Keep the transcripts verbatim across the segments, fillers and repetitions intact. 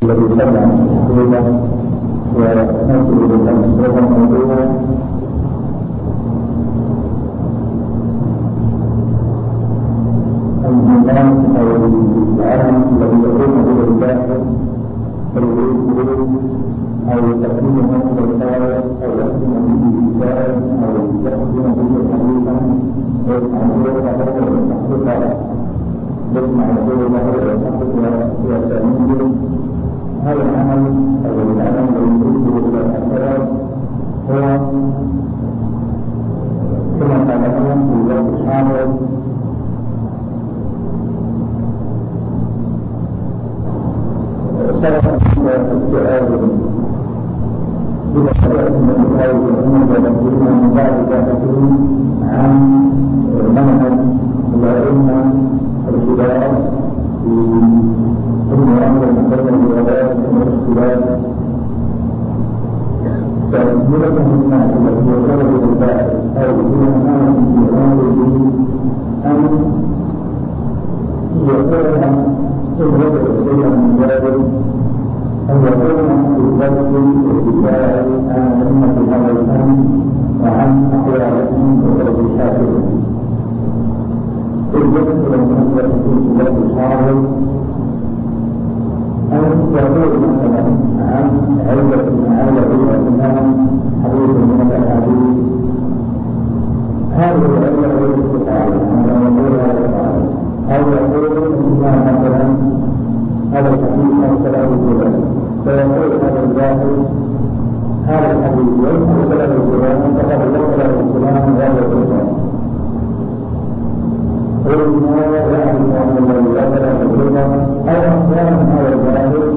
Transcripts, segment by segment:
الذي صلى عن الحقيقة وننقل بالأمس رقم موضوع النظام أو العالم الذي يقوم به الداخل فيريد أو تقديم هذا الخير أو يقدم به إنسان أو يقدم به حديثا ويتعامل هذا التحقيق يسمع يقول له ويحقق ويسأله هذا العمل أو العمل الذي يريده إلى الأسرار هو كما قال لنا في الوقت الحاضر صرف السؤال إلى حياة من الله وأنه يبدلنا من بعد ذلك عن منهج الأئمة الكبار في المرامل المقدمة للغايات والاختلاف فملكة الناس التي يطلب الباحث أو هي أمانة في أمره أن يقول إن وجد شيئا من ذلك أن يكون في الوقت والدفاع عن أئمة هذا الفن وعن أقوالهم وترجيحاتهم. الجزء المنزل في الوقت الحاضر أن يقول مثلا عن عدة معالة الإمام حديث من الأحاديث هذه العلة هي الاستقامة أن يقول هذا القائل أو يقول إنها مثلا هذا الحديث أرسله الجبال فيقول هذا الجاهل هذا الحديث أرسله الجبال فقد أرسله الجبال وهذا الجبال قلنا يعرف أن الذي أرسله الجبال أو أحيانا هذا الجاهل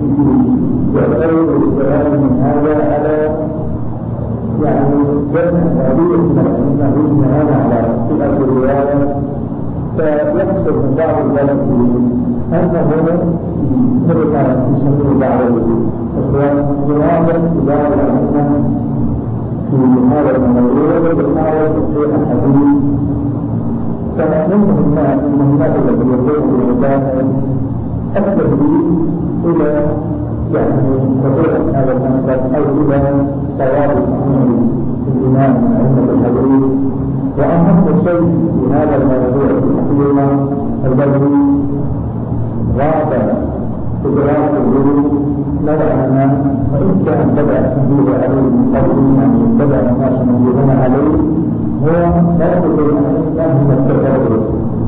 يقول الجبال من هذا على يعني جمع هذه من هذا على صفة الرواية فيحصل من بعض ذلك أنه مرة يسميه بعض الإخوان يواجه بعض الأمثال في هذا الموضوع ويحاول تصحيح الحديث فمنهم الناس من الناس الذي يقوم بالعبادة أكثر إلى يعني خطورة هذا المسلك أو إلى صواب صحيح الإمام من أئمة الحديث وأهم شيء في هذا الموضوع الحقيقة الذي غاب إدراك الظروف نوعا ما وإن كان بدأ تنبيه عليه من قبل يعني بدأ الناس ينبهون عليه هو لا يدرك الإنسان من التفرد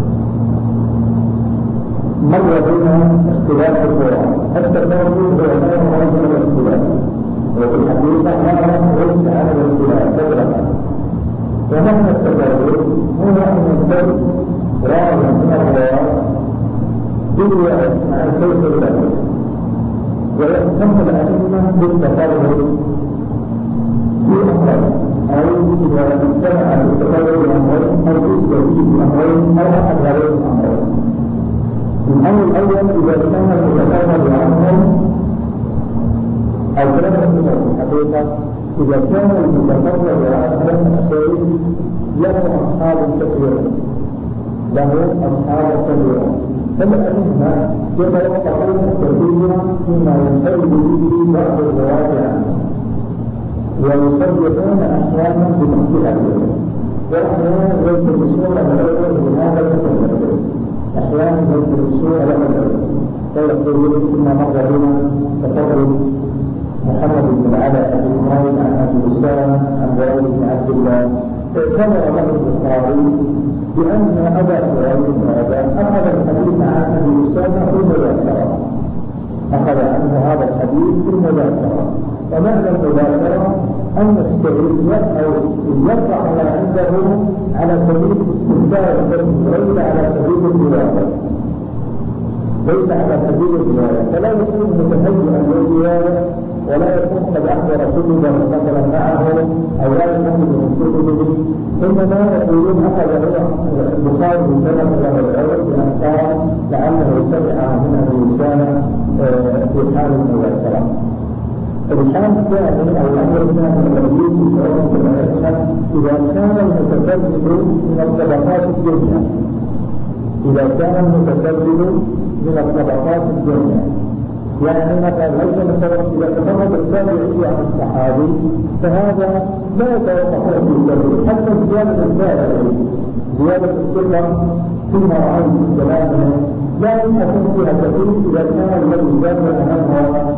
مر بين اختلاف القرآن التفرد هو لا يخرج من الاختلاف وفي الحقيقة هذا ليس على الاختلاف تدرك ومعنى التفرد هو أن ينتج راويا من الرواة برواية مع شيخ له ويهتم الأئمة بالتفرد في أمرين أي إذا استمع بالتفرد الأمرين أو يستفيد الأمرين أو أحد هذين الأمرين. الأمر الأول إذا كان المتفرد الأمر أو ثلاثة من الحقيقة إذا كان المتفرد الأمر الشيء له أصحاب كثيرة له أصحاب كثيرة فالأئمة يتوقعون كثيرا فيما ينفرد به بعض الرواية عنه ويصدقون أحيانا بمثلته وأحيانا يلتمسون العذر بهذا المثل أحيانا يلتمسون له العذر فيقولون كما مر بنا تفرد محمد بن العلاء بن إبراهيم عن أبي وسام عن زيد بن عبد الله فاعتبر له البخاري بأن أبا هريرة بن أبان أخذ الحديث عن أبي أسامة في المذاكرة أخذ عنه هذا الحديث في المذاكرة ومعنى المذاكرة أن الشيخ أو يقع ما عنده على سبيل استمتاع ليس على سبيل الرواية ليس على سبيل الرواية فلا يكون متهيئا للرواية ولا يكون قد أحضر كتبا مثلا معه أو لا يكون من كتبه إنما يقولون أخذ البخاري من ثلاث له العلم بأن قال لعله سمع من أبي أسامة في حال المذاكرة. الحال الثاني أو الأمر الثاني الذي يجب أن إذا كان المتسبب من الطبقات الدنيا إذا كان المتسبب من الطبقات الدنيا يعني مثلا ليس مثلا إذا تفرد التابعي عن الصحابي فهذا لا يتوقفون في التابعي، حتى زيادة التابعي زيادة الثقة فيما رأيت من كلامه لا يمكن فيها كثير إذا كان الذي زاد أمامها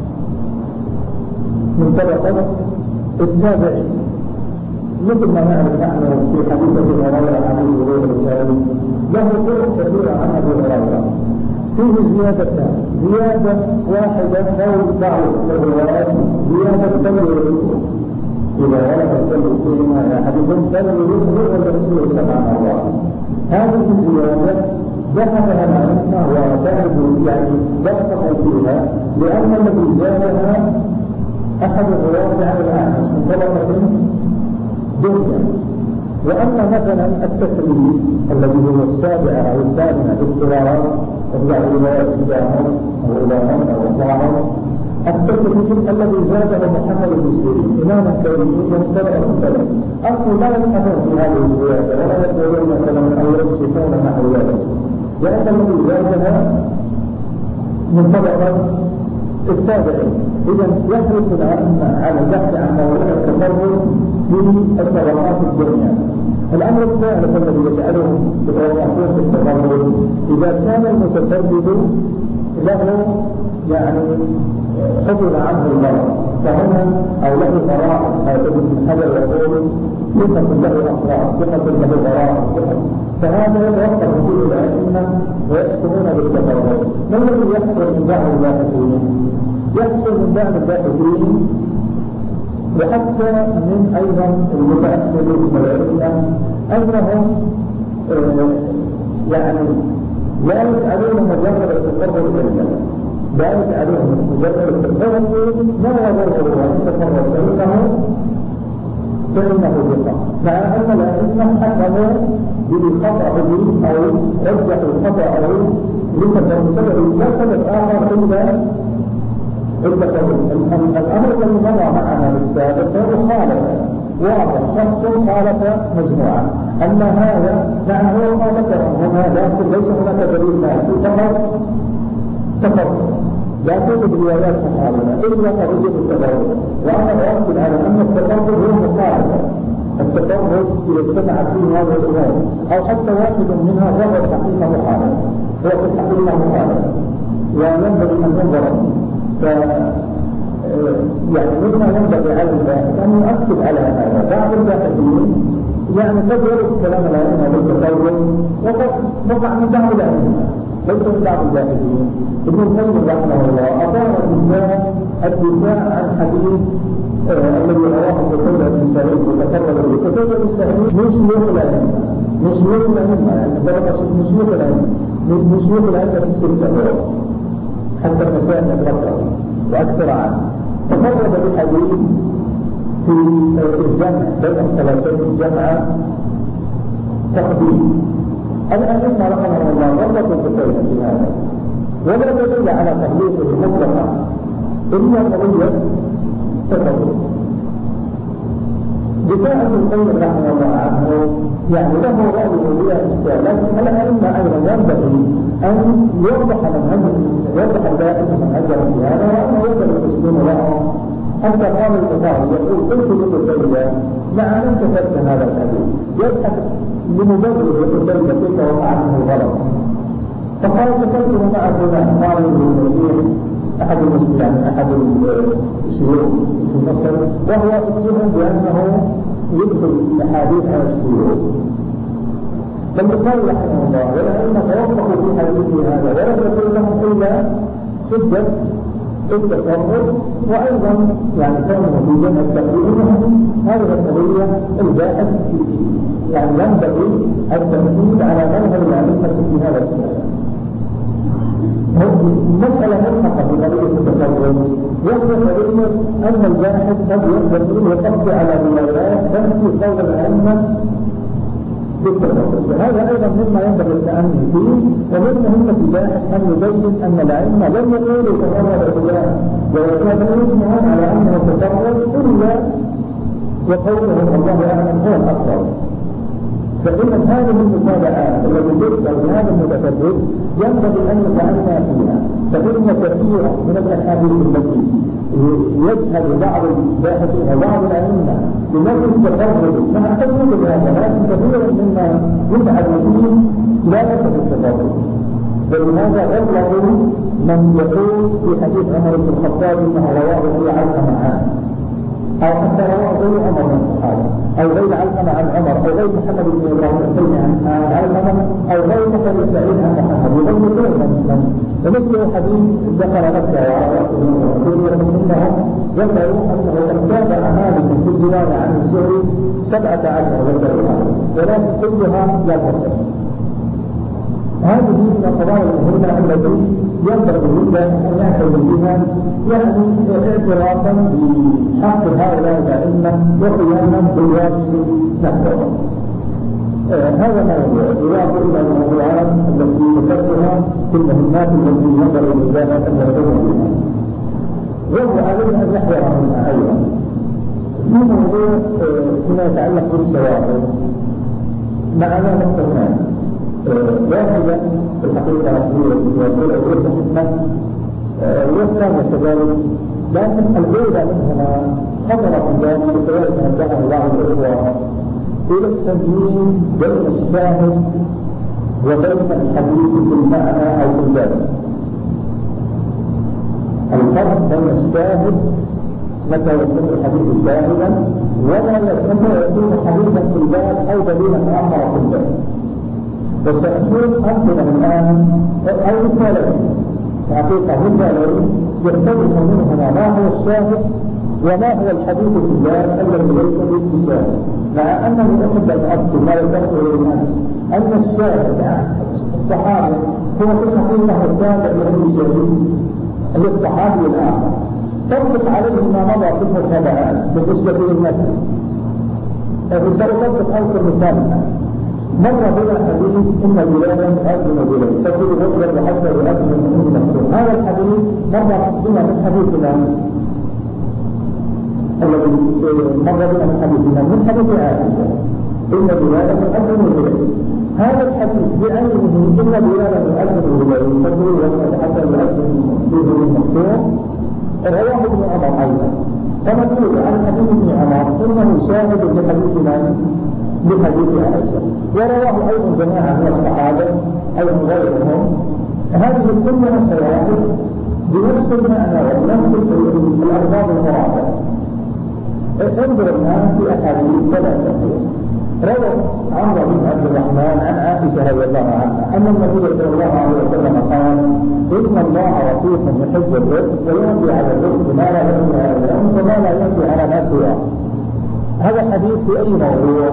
من طبقة التابعي، مثل ما نعرف نحن في حديث ابي هريره عن ابي هريره له طرق كثيره عن ابي هريره فيه زيادتان، زياده واحده او بعض الروايات زياده تنوي اذا ورد الكلب فيما حديث تنوي رؤى الرسول صلى الله عليه وسلم. هذه الزياده ذهبها العلماء وذهبوا يعني دققوا فيها لان الذي زادها احد الرواة عن الاعمش من طبقه دنيا. واما مثلا التسليم الذي هو السابع او الثامنه باضطرار ترجع روايات الى عمر او الى عمر او الله التسليم الذي زاده محمد بن سيرين اماما كونيا مختلفا مختلفا اصلا لا يفهمون في هذه الزياده ولا يقولون مثلا او يكشفون نحو ذلك، لان الذي زادها من طبقه التابعين. اذا يحرص الائمه على البحث عن موضوع التفرد في الطبقات الدنيا. الامر الثالث الذي يجعلهم يتوقفون في التفرد اذا كان المتفرد له يعني حفظ عنه البراء فهنا او له براء هذا ابن حجر يقول ثقة له اخلاق ثقة له براء فهذا يتوقف فيه الائمه ويحكمون بالتفرد. ما الذي يحصل من بعض الباحثين؟ يحصل من بعض الباحثين وحتى من ايضا المتاخرين من العلماء انهم آه يعني لا يجعلون مجرد التفرد علما، لا يجعلون مجرد التفرد ما يضره ان يتفرد فانه فانه ثقه، مع ان الائمه حكموا بخطئه او رجحوا خطأه لتفرد لا سبب اخر الا الأمر الذي مر معنا بالسابق هو مخالفة واضح، شخص خالف مجموعة، أما هذا نعم هو ما ذكر هنا لكن ليس هناك دليل مادي فقط تفرد لا توجد روايات مخالفة إلا قضية التفرد. وأنا أؤكد على أن التفرد هو مخالفة، التفرد إذا اجتمع فيه هذا الأمور أو حتى واحد منها فهو الحقيقة مخالفة، هو في الحقيقة مخالفة وينبغي أن ينظر ف يعني مما ينبغي على الباحث أن يؤكد على هذا. بعض الباحثين يعني قد يرد كلام العلماء بالتطور وقد وقع من بعض العلماء ليس من بعض الباحثين. ابن القيم رحمه الله أثار الدفاع الدفاع عن حديث الذي رواه قتيبة بن سعيد وتكرر به. قتيبة بن سعيد من شيوخ العلماء من شيوخ العلماء يعني درجة من شيوخ العلماء من شيوخ العلماء في السلطة حتى المسائل الأخرى وأكثر عنه. تفرد بالحديث في الجمع بين الصلاتين الجمع تقديم. الأئمة رحمه الله غلطوا قتيبة في هذا ولا دليل على تغليظه مطلقا إلا قضية تفرد. دفاع ابن القيم رحمه الله عنه يعني له رأيه بلا إشكال، لكن الأئمة أيضا ينبغي أن يوضح منهج يوضح الباحث منهجهم في هذا وأنه يقدر المسلمين لهم. حتى قال البخاري يقول قلت لقتيبة مع من كتبت هذا الحديث يبحث لمبرر قتيبة كيف وقع عنه الغلط، فقال كتبته مع فلان قال ابن المسيح أحد المسلمين أحد الشيوخ في مصر وهو يتهم بأنه يدخل أحاديث على الشيوخ. فالبخاري رحمه الله والأئمة توقفوا في حديثه هذا ولم يكن لهم إلا شدة التفرد وأيضا يعني كانوا في جمع التقريب هذه القضية الباحث يعني ينبغي التأكيد على منهج الأئمة في هذا السؤال. مسألة ملحقة في قضية التفرد وهي قضية أن الباحث قد يقدر أن يقضي على روايات تنفي قول الأئمة بالتفرد. هذا أيضا مما ينبغي التأمل فيه ومن مهمة الباحث أن يبين أن الأئمة لم يقولوا تفرد الرجال ولكن يجمعون على أنه تفرد إلا وقولهم الله أعلم هو الأفضل. فإن هذه المتابعات التي تذكر بهذا المتفرد ينبغي أن نتعنى فيها فإن كثيرا من الأحاديث التي يجهل بعض الباحثين وبعض الأئمة بنفس التفرد مع تفرد هذا، لكن كثيرا مما يبعد فيه لا يصح التفرد. ولهذا غلط من يقول في حديث عمر بن الخطاب انه رواه غير علقمة عنه، او حتى رواه غير عمر من الصحابه، او غير علقمة عن عمر، او غير محمد بن ابراهيم الحلمي عن علقمة، او غير محمد بن سعيد عن محمد، يظن غير من ومثل حديث ذكر مكه وعلى راسه منهم ذكروا انه قد تابع مالك في الروايه عن الزهري سبعه عشر ذكروا، ولكن كلها لا تصح. هذه من القضايا المهمة التي ينبغي لله أن يعتني بها، يعني اعترافا بحق هؤلاء الأئمة وقياما بالواجب نحوهم. آه هذا ما يضاف إلى الموضوعات التي ذكرتها في المهمات التي ينبغي لله أن يعتني بها. وهو علينا أن نحذر منها أيضا. في موضوع آه فيما يتعلق بالشواهد معنا نقطتان. واحدة في الحقيقة هي الأولى الأولى حكمة والثانية كذلك، لكن الأولى منهما خطر في ذلك بسبب أن جعل الله الإخوة إلى التمييز بين الشاهد وبين الحديث بالمعنى أو بالباب. الفرق بين الشاهد متى يكون الحديث شاهدا ولا يكون حديثا في الباب أو دليلا آخر في الباب. وسأشوف أمثلة الآن أو مثالين حقيقة مثالين يختلف منهما ما هو الشاهد وما هو الحديث في الباب الذي ليس بالشاهد، مع أنه أحب أن أذكر ما ذكرته للناس أن الشاهد الصحابي هو في الحقيقة التابع لأي شيء للصحابي الآخر، تطلق عليه ما مضى في المتابعات بالنسبة للمثل. سأطلق أوصل مثالنا مرة بلا حديث إن بلادا أذن بلاد تقول وصل حتى يؤذن من المكتوب. هذا الحديث مرة بنا من حديثنا الذي مرة بنا من حديثنا من حديث عائشة إن بلادا أذن بلاد. هذا الحديث بعينه إن بلادا أذن بلاد تقول وصل حتى يؤذن من المكتوب رواه ابن عمر أيضا. فنقول عن حديث ابن عمر إنه شاهد لحديثنا بحديث عائشة، ورواه أيضا جماعة من الصحابة أيضا غيرهم. هذه كلها شواهد بنفس المعنى ونفس الألفاظ المرادة. انظر الآن في أحاديث ثلاثة. روى عمرو بن عبد الرحمن عن عائشة رضي الله عنها أن النبي صلى الله عليه وسلم قال: إن الله رفيق يحب الرزق ويأتي على الرزق ما لا يأتي على الأنف وما لا يأتي على ما سواه. هذا حديث في أي موضوع؟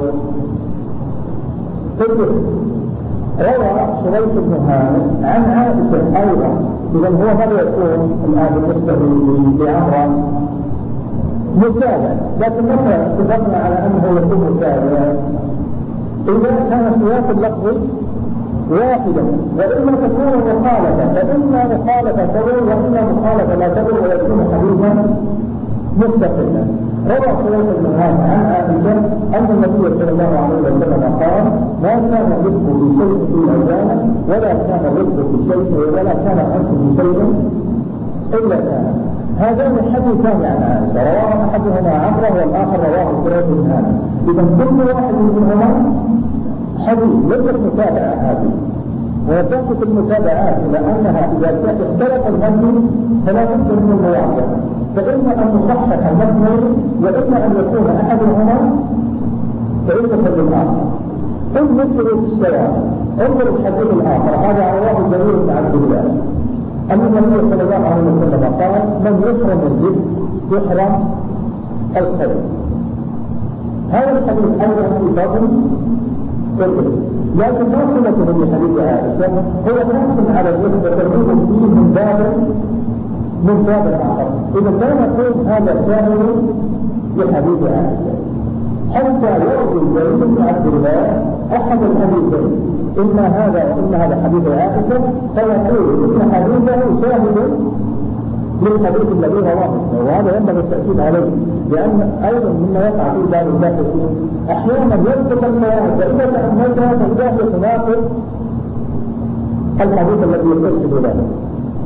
روى شريك بن هانئ عن عائشة أيضا. إذا هو ماذا يكون الآن بالنسبة لعمرو؟ متابع، لكن متى اتفقنا على أنه يكون متابع؟ إذا كان سياق اللفظ واحدا، وإما تكون مخالفة، فإما مخالفة تدل وإما مخالفة لا تدل ويكون حديثا مستقلا. روى شريك بن هانئ عن عائشة أن النبي صلى الله عليه وسلم قال: ما كان الرزق في شيء إلا زانه، ولا كان الرزق في شيء ولا كان الأنف في شيء إلا زانه. هذان الحديثان عن عائشة رواه أحدهما عمرو والآخر رواه شريك بن هانئ. إذا كل واحد منهما حديث ليست متابعة هذه، وتثبت المتابعات إلى أنها إذا اختلف المتن فلا يمكن من المواجهة، فإما أن نصحح المتن وإما أن يكون أحدهما فإنه للآخر. انظر في الشواهد، انظر الحديث الآخر. هذا رواه جرير بن عبد الله أن النبي صلى الله عليه وسلم قال: من يحرم الزبد يحرم الخير. هذا الحديث أيضا في فضل كله، لكن ما صلته بحديث عائشة هو نص على الزبد وترغيب فيه من باب من باب آخر. إذا لا نقول هذا شاهد لحديث عائشة حتى يرجو جرير بن عبد الله أحد الحديثين، إما هذا وإما هذا حديث عائشة، فيقول إن حديثه شاهد للحديث الذي رواه، وهذا ينبغي التأكيد عليه، لأن أيضا مما يقع في باب الباحثين أحيانا يذكر الشواهد وإذا تأملتها فإذا تناقض الحديث الذي يستشهد له.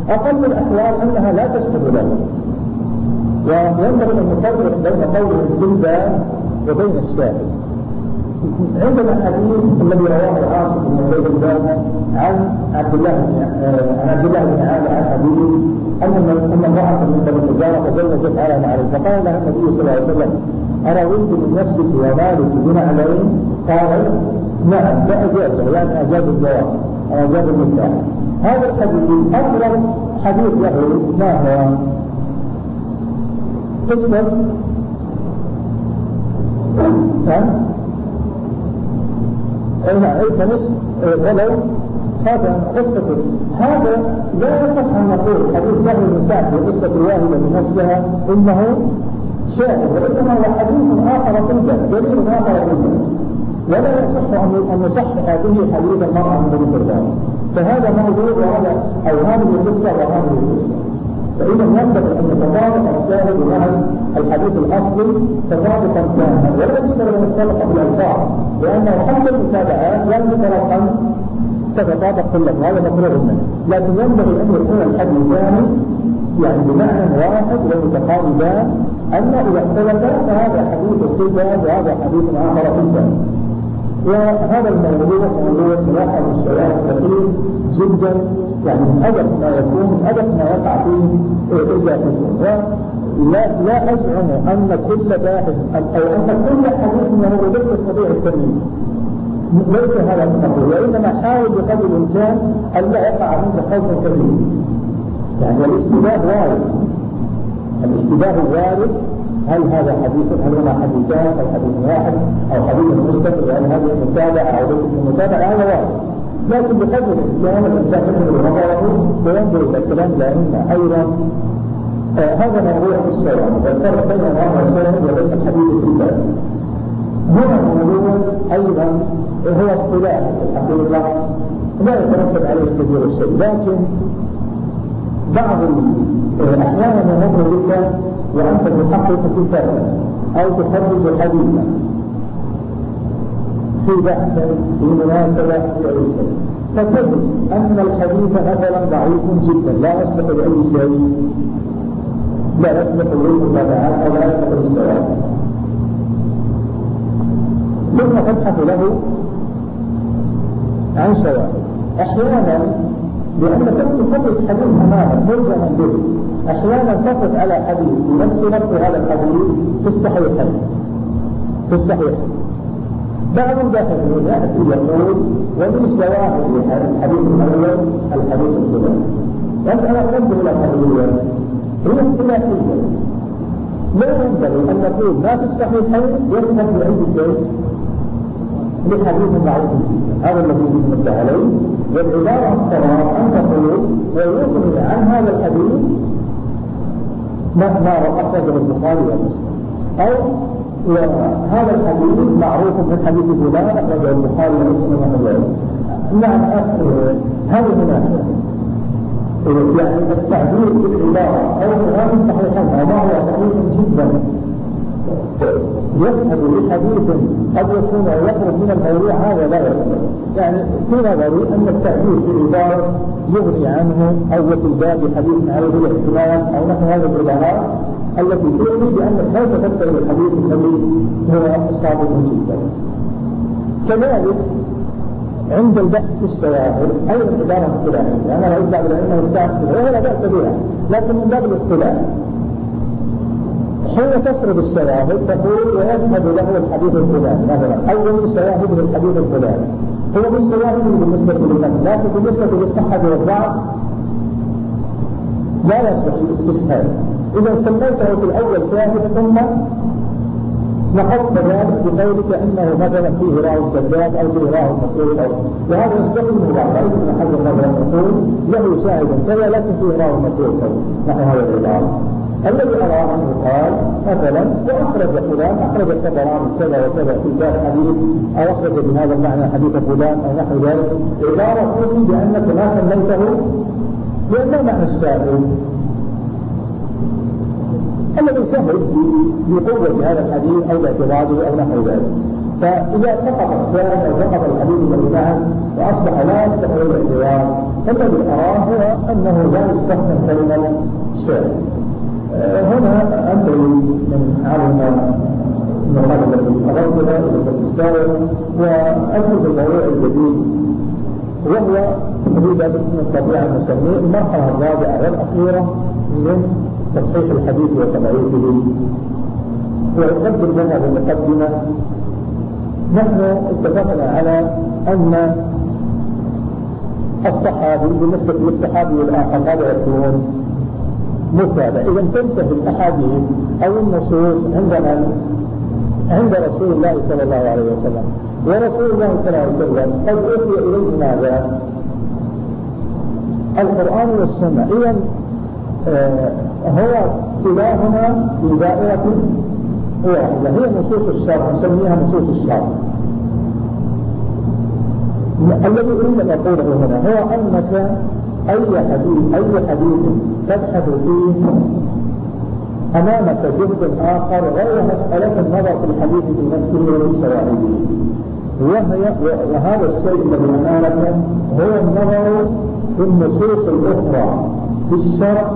أقل الأحوال أنها لا تشهد له. وينبغي أن نفرق بين قوله البلدان وبين الشاهد. عندنا الحديث الذي رواه عاصم بن عبيد الله عن عبد الله عن عبد الله بن عامر عن أبيه أن أن امرأة من بني الزهرة تزوجت على معروف، فقال لها النبي صلى الله عليه وسلم: أرضيت من نفسك ومالك بنعلين؟ قالت: نعم، فأجازه، يعني أجاز الزواج أو أجاز النكاح. هذا الحديث أقرب حديث له ما هو؟ قصة أي فنص ولو هذا قصة. هذا لا يصح أن نقول حديث سهل بن سعد وقصة الواحدة بنفسها إنه شاهد، وإنما هو حديث آخر طيبا، دليل آخر طيبا، ولا يصح أن نصحح به حديث المرأة من بني الزهرة. فهذا موضوع وهذا أو هذه القصة وهذه القصة. فإذا ينبغي أن يتطابق الشاهد مع الحديث الأصلي تطابقا كاملا، ولا يشترط أن يتطابق بالألفاظ، لأنه حتى المتابعات لا يشترط أن تتطابق كلها، هذا مفروغ منه. لكن ينبغي أن يكون الحديثان يعني بمعنى واحد ومتقاربان، أما إذا اختلفا فهذا حديث صفة وهذا حديث آخر صفة. وهذا الموضوع موضوع ملاحظ الشيء كثير جدا، يعني من أدب ما يكون من أدب ما يقع فيه إلا فيه. ولا لا أزعم أن كل باحث أو أن كل حديث له ليس يستطيع التمييز، ليس هذا المقصود، وإنما حاول بقدر الإمكان أن لا يقع منك خوف كبير. يعني الاشتباه وارد، الاشتباه وارد، هل هذا حديث، هل هما حديثان أو حديث واحد أو حديث مستقل، هل هذه متابعة أو ليست متابعة، هذا واحد. لكن بقدر الإسلام الإنسان يحمل نظره وينظر إلى الكلام لأن أيضا آه هذا موضوع الشرع، والفرق بين الأمر الشرعي وبين الحديث في الباب. هنا موضوع أيضا هو اصطلاح الحقيقة لا يترتب عليه كثير الشيء، لكن بعض أحيانا يمر بك وأنت تحقق كتابا أو تخرج حديثا في بحث في مناسبة في أي شيء، فتجد أن الحديث مثلا ضعيف جدا لا يصلح لأي شيء، لا يصلح للمتابعات أو لا يصلح للسواء، ثم تبحث له عن شواهد. أحيانا لأنك تخرج حديث أمامك ملزما به، أحيانا تقف على حديث بنفس نفس هذا الحديث في الصحيحين في الصحيحين بعض الباحثين يأتي يقول ومن شواهد الحديث الأول الحديث الثاني. وأنا أنظر إلى الحديث هي اختلافية، لا ينبغي أن نقول ما في الصحيحين يشهد بأي شيء لحديث ضعيف جدا، هذا الذي يثبت عليه. والعبارة الصواب أن نقول ويغني عن هذا الحديث ما أخرجه البخاري ومسلم، أو هذا الحديث معروف من حديث فلان أخرجه البخاري ومسلم وغيره. نعم، هذه مناسبة، يعني التعبير بالعبارة أو هذا الصحيحين أو ما هو صحيح جدا يشهد لحديث قد يكون يخرج من الموضوع، هذا لا يصلح. يعني في نظري أن التعبير بالعبارة يغني عنه، أو في الباب حديث عليه الاحتمال أو نحو هذه العبارات التي تعني بأنك لا تفكر الحديث الذي هو صادق جدا. كذلك عند البحث في الشواهد أيضا عبارة اصطلاحية، أنا لا أدعي لأنه استعمل وهو لا بأس بها، لكن من باب الاصطلاح حين تسرد الشواهد تقول ويشهد له الحديث الفلاني مثلا، أول شواهد الحديث الفلاني هو من شواهد بالنسبة للمتن، لكن بالنسبة للصحة والضعف لا يصلح الاستشهاد. إذا سميته في الأول شاهد ثم نقضت ذلك بقولك إنه مثلا فيه راو كذاب أو فيه راو مقبول، وهذا يستقيم بعض ابن حجر مثلا يقول له شاهد كذا لكن فيه راو مقبول نحو هذا العبارة. الذي أرى أنه قال مثلا وأخرج فلان أخرج الطبراني كذا وكذا في ذات حديث أو أخرج بهذا المعنى حديث فلان أو نحو ذلك، عبارة تقول بأنك ما سميته لأنه معنى الشاهد الذي شهد بقوة هذا الحديث أو باعتراضه أو نحو ذلك. فإذا سقط الشاهد أو سقط الحديث الذي معه وأصبح لا يستحيل الاعتبار. فالذي أراه هو أنه لا يستخدم كلمة شعر. هنا أنتهي من عالم المقالة التي أردتها إلى السابق وأدخل الموضوع الجديد، وهو إذا نستطيع أن نسميه المرحلة الرابعة والأخيرة من تصحيح الحديث وتضعيفه. وأقدم لنا بالمقدمة. نحن اتفقنا على أن الصحابي بالنسبة للصحابي والآخر هذا يكون متابع. إذا تنتهي الأحاديث أو النصوص عندنا عند رسول الله صلى الله عليه وسلم، ورسول الله صلى الله عليه وسلم قد أوحي إليه ماذا؟ القرآن والسنة. إذا آه هو كلاهما في دائرة واحدة، هي نصوص الشرع، نسميها نصوص الشرع. الذي أريد أن أقوله هنا هو أنك أي حديث أي حديث تبحث فيه أمامك جهد آخر غير مسألة النظر في الحديث في نفسه وفي شواهده، وهي وهذا الشيء الذي أمامك هو النظر في النصوص الأخرى في الشرع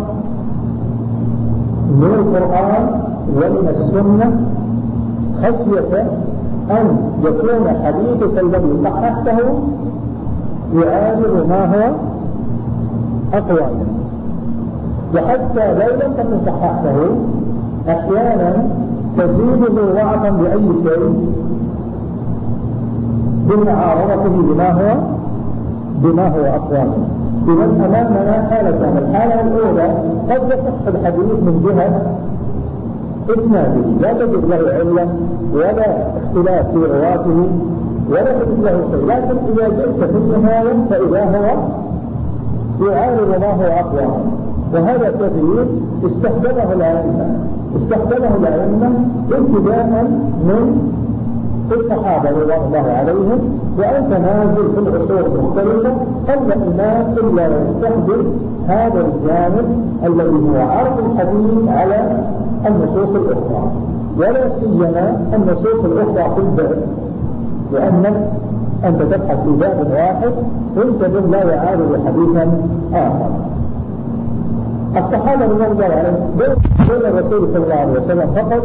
من القرآن ومن السنة، خشية أن يكون حديثك الذي صححته يعارض ما هو أقوى منه. وحتى لو لم تكن صححته أحيانا تزيده ضعفا بأي شيء بمعارضته بما هو بما هو أقوى منه. إذا أمامنا حالتان. الحالة الأولى قد يصح الحديث من جهة إسناده لا تجد له علة ولا اختلاف في رواته ولا تجد له شيء، لكن إذا جئت في النهاية فإذا هو يعارض ما هو أقوى. وهذا كثير استخدمه الأئمة استخدمه الأئمة ابتداء من الصحابة رضوان الله عليهم، وأنت نازل في العصور المختلفة قبل الإمام إلا يستخدم هذا الجانب الذي هو عرض الحديث على النصوص الأخرى، ولا سيما النصوص الأخرى في الباب، لأنك أنت تبحث في باب واحد وانت لا يعارض حديثا آخر. الصحابة رضي الله عنهم بين الرسول صلى الله عليه وسلم فقط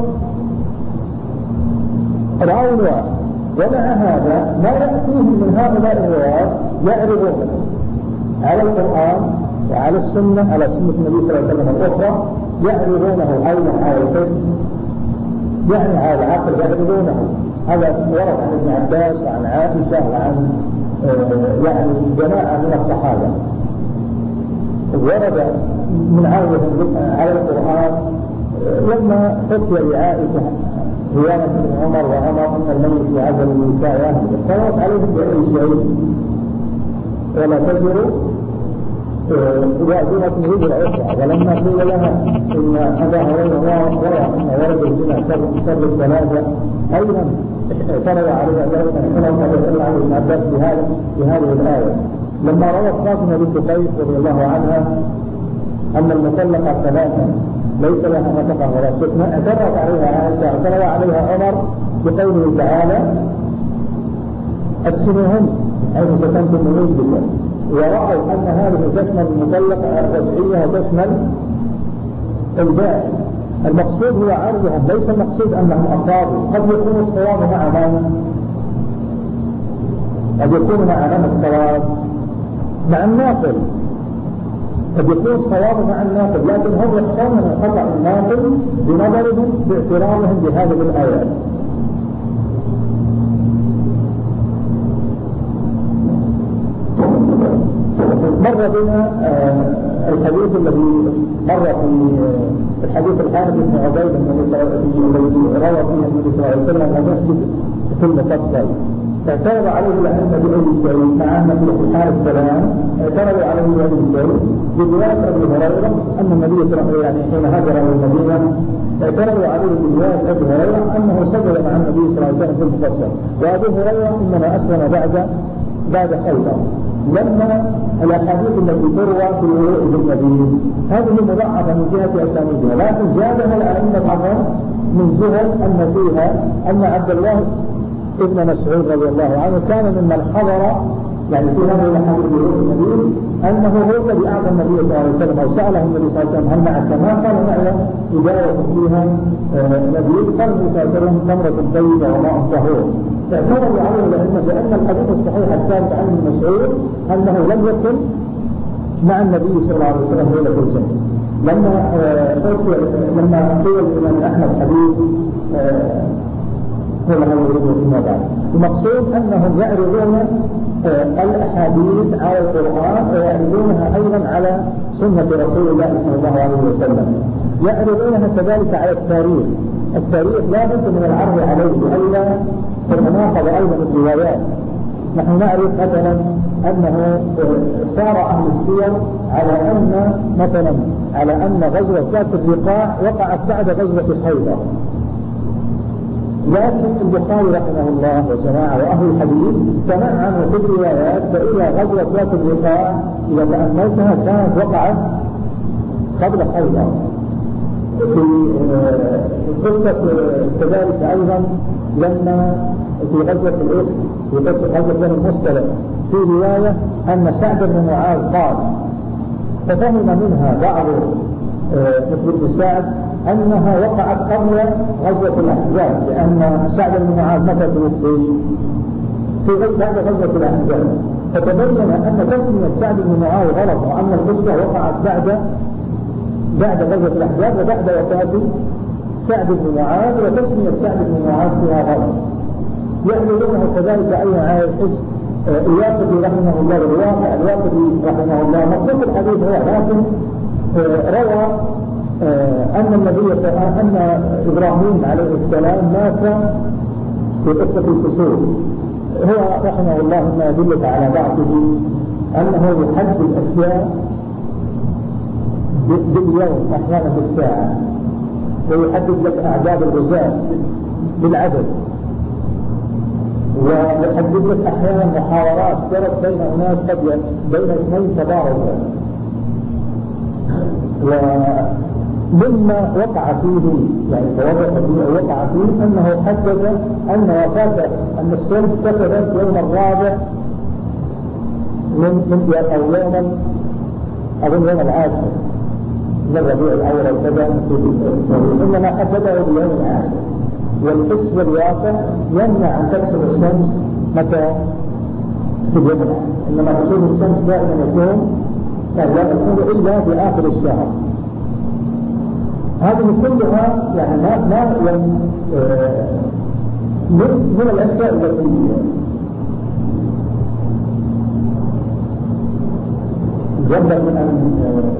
رأوا واحد، ومع هذا ما يأتيهم من هؤلاء الرواة يعرضون على القرآن وعلى السنة على سنة النبي صلى الله عليه وسلم الأخرى، يعرضونه أيضا على الفقه، يعني على العقل يعرضونه. هذا ورد عن ابن عباس وعن عائشة وعن يعني جماعة من الصحابة ورد من عرضهم على القرآن. لما حكي لعائشة رواية ابن عمر وعمر أن الميت في هذا الوكاية قالت عليهم بأي شيء ولا تجر وازنة وزر أخرى. ولما قيل لها إن أبا هريرة روى أن ولد الزنا شر الثلاثة أيضا اعترض عليها ذلك أن الله عليه ابن عباس بهذه الآية. لما روت فاطمة بنت قيس رضي الله عنها أن المطلقة ثلاثة ليس لها نفقة ولا سكنة، اعترضت عليها عائشة اعترض عليها عمر بقوله تعالى اسكنوهن حيث سكنتم من وجدكم، ورأوا أن هذه تشمل المطلقة الرجعية وتشمل الباء. المقصود هو عرضهم، ليس المقصود أنهم أصابوا. قد يكون الصواب مع من؟ قد يكون مع من الصواب؟ مع الناقل. قد يكون الصواب مع الناقل، لكن هم يخشون من خطأ الناقل بنظرهم باعتراضهم بهذه الآيات. مر بنا الحديث الذي مر في الحديث الحارث بن عبيد الذي روى فيه النبي صلى الله عليه وسلم المسجد في المفصل. اعترض عليه الأئمة بأي شيء مع أن في الحارث كلام، اعترضوا عليه بأي شيء برواية أبي هريرة أن النبي صلى الله عليه وسلم يعني حين هاجر إلى المدينة اعترضوا عليه برواية أبي هريرة أنه سجد مع النبي صلى الله عليه وسلم في المفصل، وأبو هريرة إنما أسلم بعد بعد خيبر. لما الأحاديث التي تروى في الوضوء بالنبي هذه مضاعفة من جهة أسانيدها، لكن زادها الأئمة عنها من جهة أن فيها أن عبد الله ابن مسعود رضي الله عنه كان ممن حضر يعني في هذه الأحاديث يقول النبي أنه هو الذي أعطى النبي صلى الله عليه وسلم أو سأله النبي صلى الله عليه وسلم هل معك ما قال معي إجابة فيها نبي قال النبي صلى الله عليه وسلم تمرة طيبة وماء طهور. فاعتبروا عليه العلم بأن الحديث الصحيح الثابت عن ابن مسعود أنه لم يكن مع النبي صلى الله عليه وسلم ليلة الجمعة. لما لما قيل الإمام أحمد حديث هو ما يريده فيما بعد. المقصود أنهم يعرضون الأحاديث على القرآن ويعرضونها أيضا على سنة رسول الله صلى الله عليه وسلم. يعرضونها كذلك على التاريخ. التاريخ لا بد من العرض عليه ألا تتناقض أيضا الروايات. نحن نعرف مثلا أنه صار أهل السير على أن مثلا على أن غزوة ذات الرقاع وقعت بعد غزوة خيبر. لكن البخاري رحمه الله وجماعة وأهل الحديث تنعموا في الروايات فإذا غزوة ذات الرقاع إذا تأملتها كانت وقعت قبل خيبر. في قصة كذلك أيضا لما في غزوة الإفك في قصة غزوة بني المصطلق في رواية أن سعد بن معاذ قال ففهم منها بعض مثل ابن سعد أنها وقعت قبل غزوة الأحزاب لأن سعد بن معاذ متى توفي في بعد غزوة الأحزاب. فتبين أن تسمية سعد بن معاذ غلط وأن القصة وقعت بعد بعد غزوة الأحزاب وبعد وفاة سعد بن معاذ وتسمية سعد بن معاذ فيها غلط. يعملونه كذلك أيضا على الاسم الواقدي رحمه الله الواقع الواقدي رحمه الله مطلوب الحديث هو لكن روى أن النبي أن إبراهيم عليه السلام مات في قصة الكسوف. هو رحمه الله ما يدلك على ضعفه أنه يحدد الأشياء باليوم أحيانا بالساعة ويحدد لك أعداد الغزاة بالعدد ويحدد لك أحيانا محاورات جرت بين أناس قد بين اثنين تضاربا. ومما وقع فيه يعني وقع فيه أنه حدد أن وفاة أن الشمس كسبت يوم الرابع من من أو يوما أظن يوم العاشر من الربيع الأول أو كذا إنما حدده بيوم العاشر. والحس بالواقع يمنع أن تكسب الشمس متى في اليوم العاشر. إنما كسوف الشمس دائما يكون لا يكون إلا في آخر الشهر. هذه كلها يعني ما ما من من الأشياء التي ينبغي من أن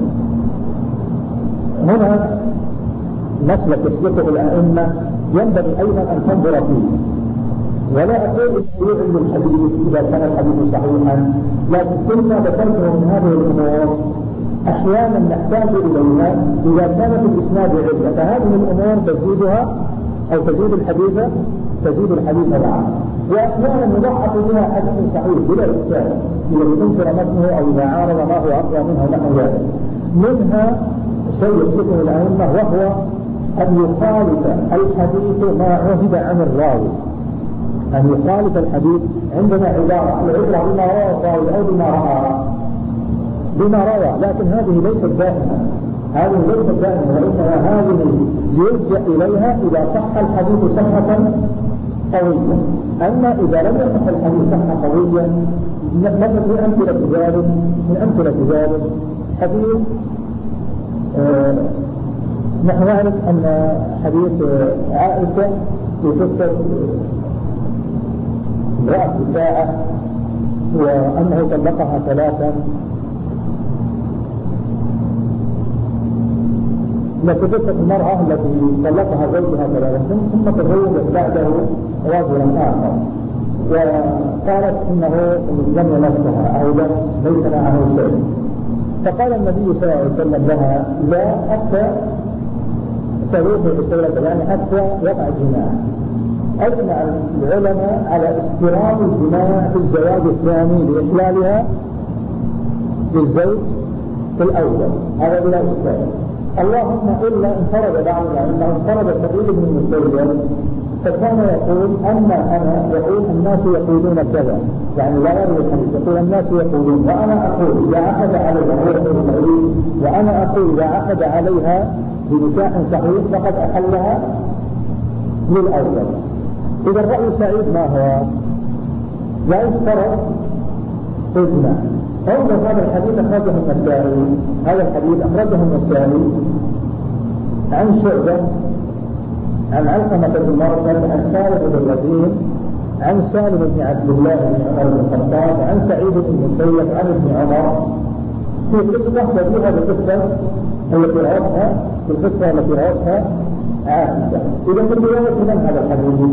هنا مسلك يسلكه الأئمة ينبغي أيضا أن تنظر فيه. ولا أقول يعلم الحديث إذا كان الحديث صحيحا لكن كلما ذكرته من هذه الأمور أحيانا نحتاج إليها إذا كانت الإسناد علة فهذه الأمور تزيدها أو تزيد الحديث تزيد الحديث العام. وأحيانا يضعف بها حديث صحيح بلا إشكال إذا استنكر متنه أو إذا عارض ما هو أقوى منه نحو ذلك. منها شيء يسلكه الأئمة وهو أن يخالف الحديث ما عهد عن الراوي. أن يخالف الحديث عندنا عبارة العبرة بما روى الراوي أو بما رأى بما روى لكن هذه ليست دائما هذه ليست دائما وإنما هذه يلجأ إليها إذا صح الحديث صحة قوية. أما إذا لم يصح الحديث صحة قوية مثل من أمثلة ذلك من أمثلة ذلك حديث آه نحن نعرف أن حديث عائشة في قصة امرأة بتاعة وأنه طلقها ثلاثا لكن قصة المرأة التي طلقها زوجها ثلاثا ثم تزوجت بعده رجلا آخر وقالت إنه لم يمسها أو ليس معه شيء. فقال النبي صلى الله عليه وسلم لها لا حتى تروح بسورة يعني حتى يقع الجماع. أجمع العلماء على احترام الجماع في الزواج الثاني لإحلالها للزوج في الأول هذا بلا إشكال. اللهم إلا انفرد بعض يعني إنه انفرد سعيد بن المسيب فكان يقول أما أنا يقول الناس يقولون كذا، يعني لا يروي الحديث، يقول الناس يقولون وأنا أقول إذا عقد عليها وأنا أقول إذا عقد عليها بنكاح صحيح فقد أحلها للأول. إذا الرأي سعيد ما هو؟ لا يشترط إجماع. انظر هذا الحديث أخرجه النسائي، هذا الحديث أخرجه النسائي عن شعبة عن علقمة بن مرثد عن سالم بن رزين عن سالم بن عبد الله بن عمر بن الخطاب عن سعيد بن المسيب عن ابن عمر في قصة تبيها بالقصة التي روتها في القصة التي روتها عائشة. إذا من رواية من هذا الحديث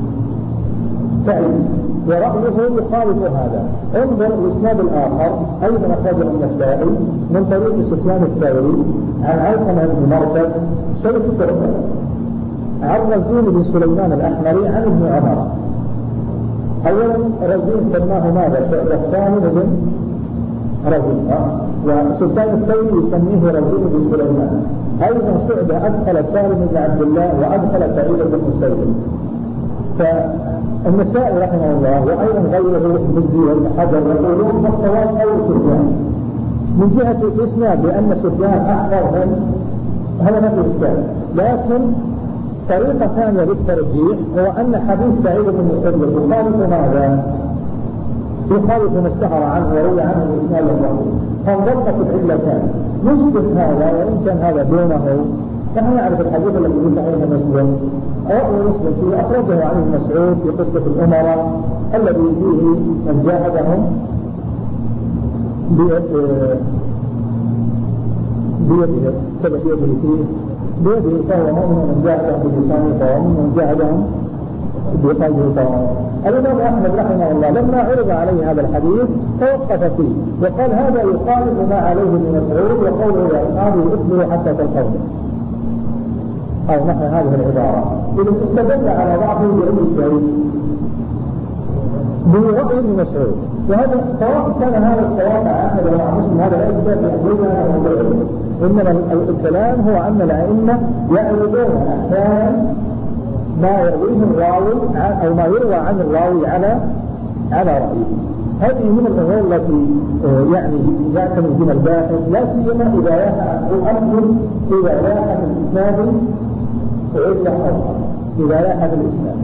سعيد ورأيه يخالف هذا. انظر الإسناد الآخر أيضا أخرجه النسائي من طريق سفيان الثوري عن علقمة بن مرثد شيخ الترمذي عن رزين بن سليمان الأحمري عن ابن عمر. أولا رزين سماه ماذا؟ شعبة الثاني بن رزين، وسفيان الثوري يسميه رزين بن سليمان. أيضا شعبة أدخل سالم بن عبد الله وأدخل سعيد بن المسيب. فالنسائي رحمه الله وأيضا غيره مزي وابن حجر يقولون فالصواب أو سفيان من جهة الإسناد لأن سفيان أحفظ من هذا ما في إشكال، لكن طريقة ثانية للترجيح هو أن حديث سعيد بن المسيب يخالف ماذا؟ يخالف ما اشتهر عنه وروي عنه الإسناد الضعيف. فانضبطت العلتان نشبه هذا وإن كان هذا دونه. نحن نعرف الحديث الذي في صحيح مسلم رواه مسلم فيه أخرجه عن ابن مسعود في قصة الأمراء الذي فيه من جاهدهم بيده كذا بيده فيه بيده فهو مؤمن من جاهدهم بلسانه فهو مؤمن من جاهدهم بقلبه فهو. الإمام أحمد رحمه الله لما عرض عليه هذا الحديث توقف فيه وقال هذا يخالف ما عليه ابن مسعود وقوله لأصحابه اصبروا حتى تلقونه أو نحو هذه العبارة. إذا استدل على ضعفه بعلم شيء برأي ابن مسعود، وهذا سواء كان هذا الصواب أحمد ولا مسلم هذا لا يجوز تحديدها أو غيره، إنما الكلام هو أن الأئمة يعرضون أحيانا ما يرويه الراوي أو ما يروى عن الراوي على على رأيه. هذه من الأمور التي يعني يعتمد بها الباحث لا سيما إذا يأخذ إذا لاحظ الإسناد وإلا أخر إذا لاحظ الإسناد.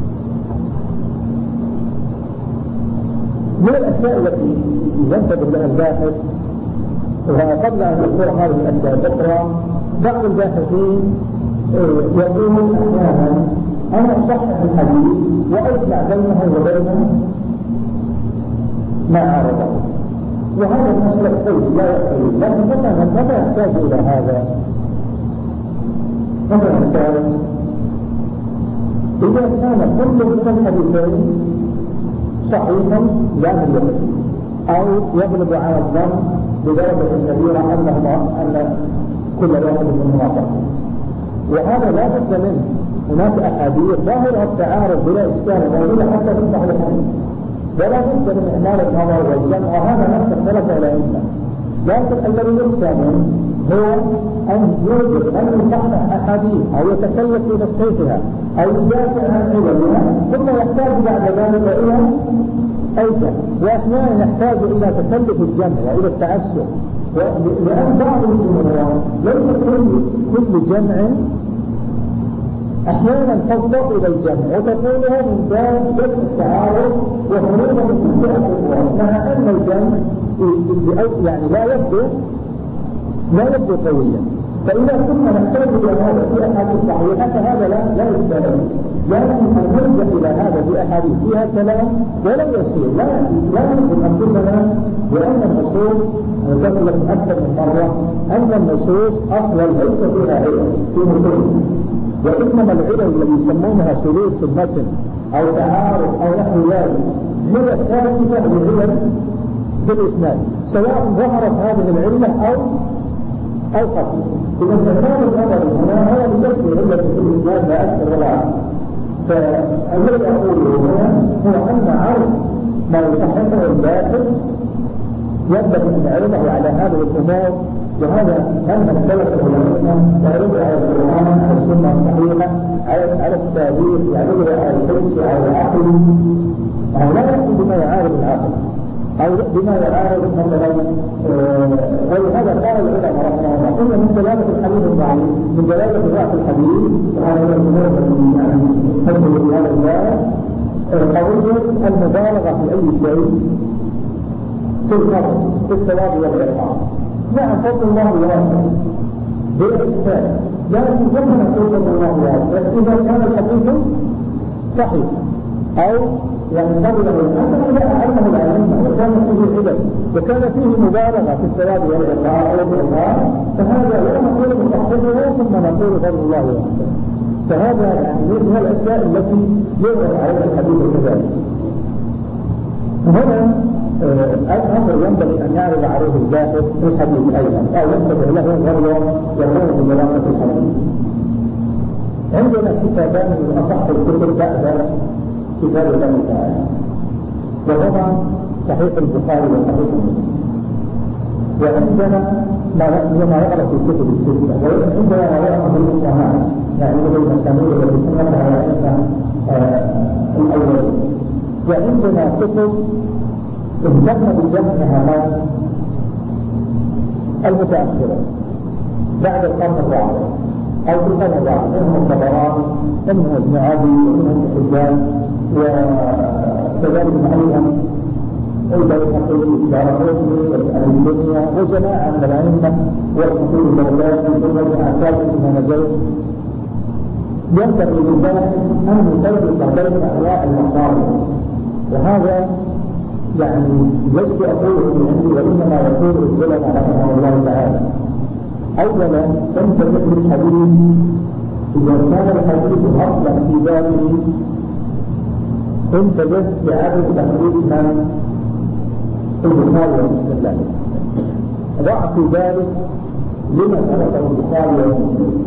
من الأشياء التي ينتبه لها الباحث وقبل أن نذكر هذه الأشياء الأخرى بعض الباحثين يقول أحيانا أنا أصحح الحديث وأجمع بينه وبين ما عرضه، وهذا المسلك طيب لا يحتاج، لكن مثلا متى يحتاج إلى هذا؟ متى يحتاج؟ إذا كان كل من الحديثين صحيحا لا يغلب أو يغلب على الظن بدرجة كبيرة أنه أن كل واحد منهما صحيح، وهذا لا بد منه. هناك أحاديث ظاهرها التعارض بلا إشكال موجودة حتى في الصحيحين ولا بد من إعمال النظر والجمع، وهذا نفس اختلف الأئمة. لكن الذي يخشى منه هو أن يوجد أن يصحح أحاديث أو يتكلف في تصحيحها أو يدافع عن علمها ثم يحتاج بعد ذلك إلى أيضا، وأحيانا يحتاج إلى تكلف الجمع وإلى التعسف، لأن بعض الجمهور ليس كل جمع أحيانا تضطر إلى الجمع وتكونها من باب جمع التعارض وهروبا من كل الأقوال، مع أن الجمع يعني لا يبدو لا يبدو قويا. فإذا كنا نحتاج إلى هذا في أحاديث صحيحة فهذا لا لا يستدل، لكن أن نرجع إلى هذا في أحاديث فيها كلام ولا يصير لا لا نمكن أنفسنا، لأن النصوص ذكرت أكثر من مرة أن النصوص أصلا ليس فيها علم في متون، وإنما العلل الذي يسمونها سلوك في المتن أو تعارض أو نحو ذلك هي كاشفة للعلل بالإسناد، سواء ظهرت هذه العلة أو أو قصد. إذا كان الأمر هنا هو ليس علة في الإسناد لا أكثر ولا أقل. فالذي أقوله هنا هو أن عرض ما يصححه الباحث ينبغي أن يعرضه على هذه الأمور، وهذا منهج سلف العلماء تعرض على القرآن على السنة الصحيحة على على التاريخ يعتبر على الحس أو العقل، أو لا يأتي بما يعارض العقل أو بما يعارض مثلا. ولهذا قال العلماء رحمه الله قلنا من دلالة الحديث الضعيف من دلالة ضعف الحديث وهذا هو الأمور يعني تدخل في هذا الباب قضية المبالغة في أي شيء في الفضل في الثواب والعقاب. نعم فضل الله واسع بالإحسان، لكن كما نقول فضل الله واسع إذا كان الحديث صحيح أو يعني قبله الحسن إذا أعلمه العلم وكان فيه علم وكان فيه مبالغة في الثواب والعقاب فهذا لا نقول مصححه ثم نقول فضل الله واسع. فهذا يعني من الأشياء التي يعرض عليها الحديث كذلك. هنا الأمر ينبغي أن يعرض عليه الباحث في الحديث أيضا أو ينبغي له غير يكون بدراسة الحديث. عندنا كتابان من أصح الكتب بعد كتاب الله تعالى وهما صحيح البخاري وصحيح مسلم، وعندنا ما يعرف في الكتب الستة، وعندنا ما يعرف في المصنعات يعني بالمسامير التي سمعنا على الأول، وعندنا كتب اهتم بجمعها المتأخرة بعد القرن الرابع أو في القرن الرابع، منهم الطبراني منهم ابن عدي ومنهم حجاج وكذلك أيضا البيهقي والدارقطني والألبانية وجماعة من الأئمة والخطيب البغدادي وابن عساكر بن نجيب. ينبغي للباحث أن يفرق بين أنواع المصادر، وهذا يعني لست أقوله من عندي وإنما يقول العلماء رحمه الله تعالى. أولا تنتبه للحديث إذا كان الحديث أصلا في ذاته انتبه لعدم تخريج من البخاري ومسلم. ضع في ذلك لما تركه البخاري ومسلم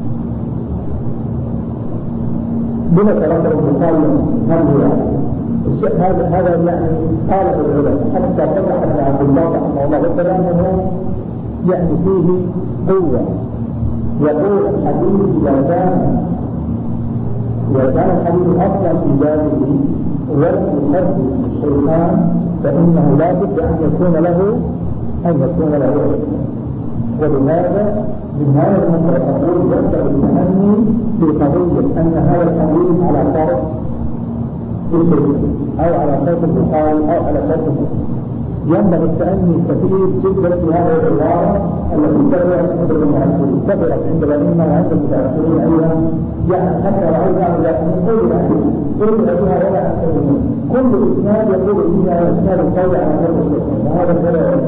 بما تركه البخاري ومسلم هل هو الشيء هذا هذا يعني قال العلماء حتى فرح ابن عبد الله رحمه الله وكلامه يعني فيه قوة. يقول الحديث إذا كان إذا كان الحديث أصلا في ذاته ويحدث الشيطان فإنه لا بد أن يكون له أن يكون له علم. ولهذا من هذا المنطق أقول يبدأ التأني في قضية أن هذا الحديث على فرض الشيطان أو على صوت البخاري أو على صوت مسلم. ينبغي التأني كثير جدا في هذه العبارة التي كثرت عند المؤثرين كثرت عند الأئمة وعند المتأخرين أيضا، يعني حتى رأينا إذا من كل أهل كل أهلها ولا أحسن كل إسناد يقول فيها إسناد القول على صوت الشيطان، وهذا كلام.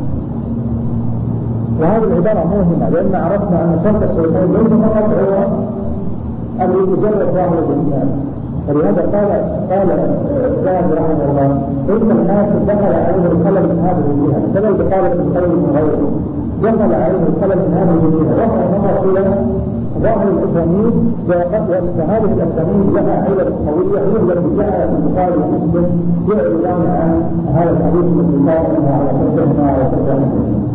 وهذه العبارة مهمة لأن عرفنا أن صوت الشيطان ليس فقط هو أن يتجرد ظاهر الإسناد. ولهذا قال قال الزاهد رحمه الله إن الحاكم دخل عليه القلم من هذه الجهة كذلك قال ابن القيم من غيره دخل عليه القلم من هذه الجهة وقع نظر إلى ظاهر الأسانيد وهذه الأسانيد لها علل قوية هي التي جاءت في البخاري ومسلم يعلن عن هذا الحديث الذي قال انه على صدقنا وعلى صدقنا.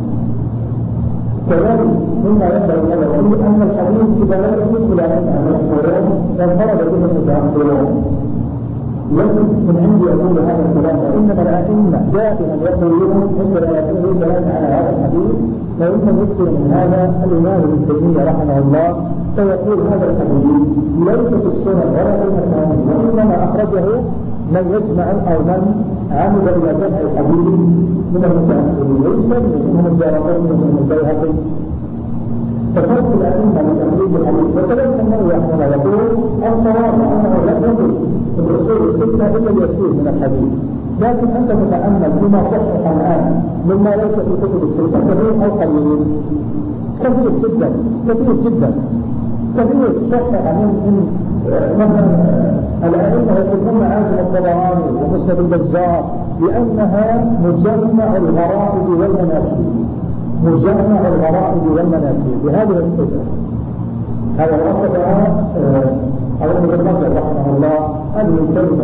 كذلك مما ينبغي ان نقول ان الحديث اذا لم يكن الى ان المشهورون فانفرد به المتاخرون. لكن من عندي اقول هذا الكلام وانما الائمه دائما يقولون عندما يكون كلام على هذا الحديث فإنه يذكر من هذا الإمام ابن تيمية رحمه الله فيقول هذا الحديث ليس في السنن ولا في المسانيد وإنما أخرجه من يجمع أو من عمل إلى جمع الحديث من المتأخرين ويسمي منهم الدارقطني ومنهم البيهقي. ففرق الأئمة لتخريج الحديث وكذلك النووي رحمه الله يقول الصواب أنه لم يكن في الأصول الستة إلا اليسير من الحديث، لكن أنت تتأمل فيما صحح الآن مما ليس في كتب الستة كثير أو قليل كثير جدا كثير جدا كثير صحح من من مثلا الأئمة يقولون عازم الطبراني ومسند البزار لأنها مجمع الغرائب والمناكير مجمع الغرائب والمناكير بهذه الصفة. هذا وصفها أو ابن الرجل رحمه الله هذه الكلمة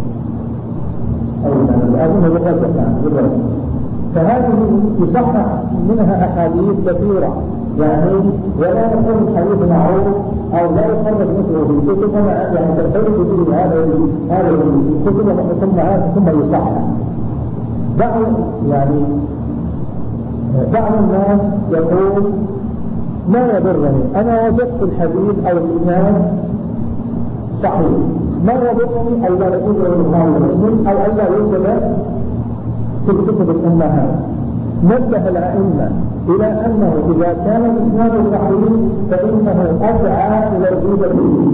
أو الأئمة بالرجل بالرجل فهذه يصحح منها أحاديث كثيرة يعني ولا يكون الحديث معروف أو لا يخرج مثل تكتبه في الكتب يعني تختلف به هذا هذا الكتب ثم ثم يصحح. بعض يعني بعض الناس يقول ما يضرني أنا وجدت الحديث أو الإسناد صحيح، ما يضرني ألا يكون البخاري ومسلم أو ألا يوجد في الكتب الأمهات. نبه الأئمة إلى أنه إذا كان الإسناد صحيح فإنه أدعى إلى الرغبة فيه.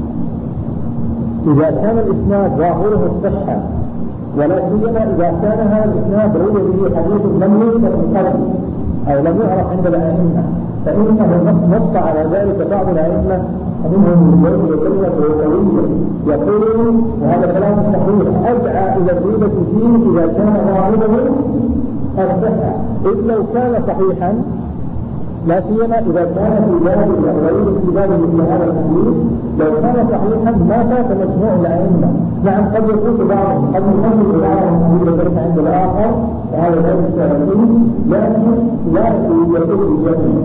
إذا كان الإسناد ظاهره الصحة، ولا سيما إذا كان هذا الإسناد روي به حديث لم يذكر من قبل أو لم يعرف عند الأئمة، فإنه نص على ذلك بعض الأئمة منهم الزوج وكلمة وقوية يقول وهذا كلام صحيح أدعى إلى الرغبة فيه إذا كان ظاهره الصحة. إذ لو كان صحيحا لا سيما إذا كان في باب غير في باب مثل هذا الحديث، لو كان صحيحا ما فات مجموع الأئمة. نعم قد يكون بعضهم قد يكون بعضهم في ذلك عند الآخر وهذا ليس فيه، لكن لا يكون الجميع.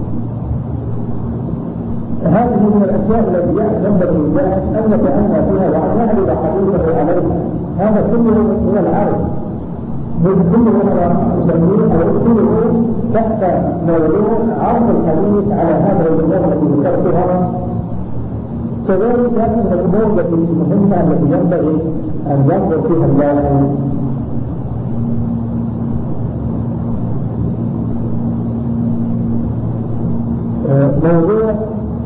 هذه من الأشياء التي ينبغي للجاهل أن يتأنى فيها وأن يعرض حديثه عليها. هذا كله من العرض، من كله يسميه أو كله تحت موضوع عرض الحديث على هذا الأمور التي ذكرتها. كذلك من الأمور التي مهمة التي ينبغي أن ينظر فيها الجاهل موضوع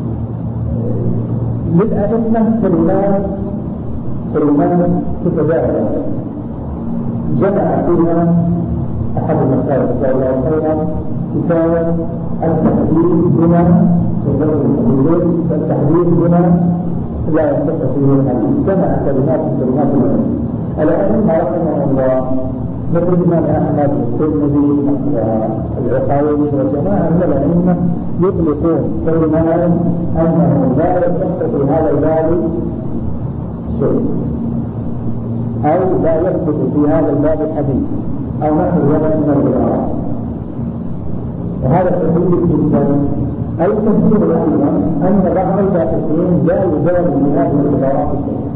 للأئمة كلمات كلمات تتداول جمع فيها أحد المسائل صلى الله عليه وسلم كتاب التحديد بما سبب الحديثين والتحديد بما لا يصح فيه الحديث. جمع كلمات كلمات الأئمة رحمه الله مثل الإمام أحمد والترمذي والعقاوي وجماعة من الأئمة يطلقون كلمات أنه لا يصح في هذا الباب شيء أو لا يثبت في هذا الباب الحديث أو نحو هذا من العبارات. وهذا تفيد جدا. أي تفسير أيضا أن بعض الباحثين لا يبالي بهذه العبارات الشيء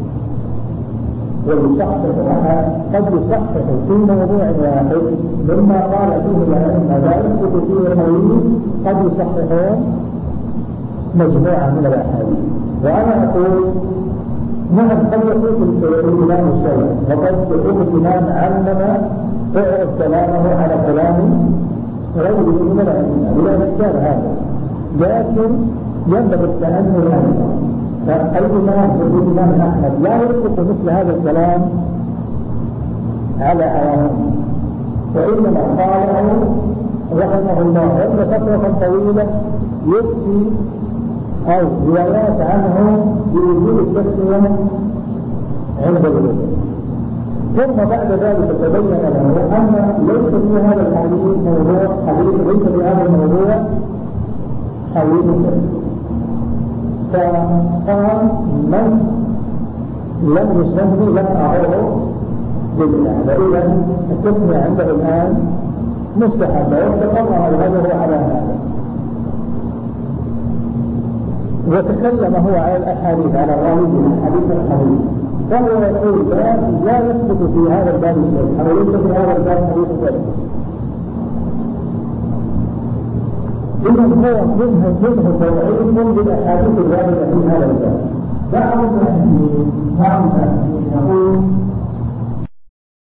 ويصحح قد يصحح في موضوع واحد مما قال فيه العلم لا يثبت فيه الحديث قد يصححون مجموعة من الأحاديث. وأنا أقول نعم قد يكون الإمام الشافعي وقد يكون الإمام علم اعرف كلامه على كلام غيره من الأئمة بلا إشكال هذا، لكن ينبغي التأمل أيضا. فالإمام الإمام أحمد لا يطلق مثل هذا الكلام على عوام، وإنما قاله رحمه الله عند فترة طويلة يفتي أو روايات عنه بوجود التسمية عند الوجود، ثم بعد ذلك تبين له أن ليس في هذا الحديث موضوع حديث ليس في هذا الموضوع حديث. فقال من لم يسمي لم أعره بالله، فإذا التسمية عنده الآن مستحبة واستقر الهدف على هذا. وتكلم هو على الأحاديث على الراوي من حديث الحديث، فهو يقول لا, لا يثبت في هذا الباب شيء أو ليس في هذا الباب حديث ذلك. إذا هو منه منه توعيد بالأحاديث الواردة في هذا الباب. بعض المحدثين بعض المحدثين يقول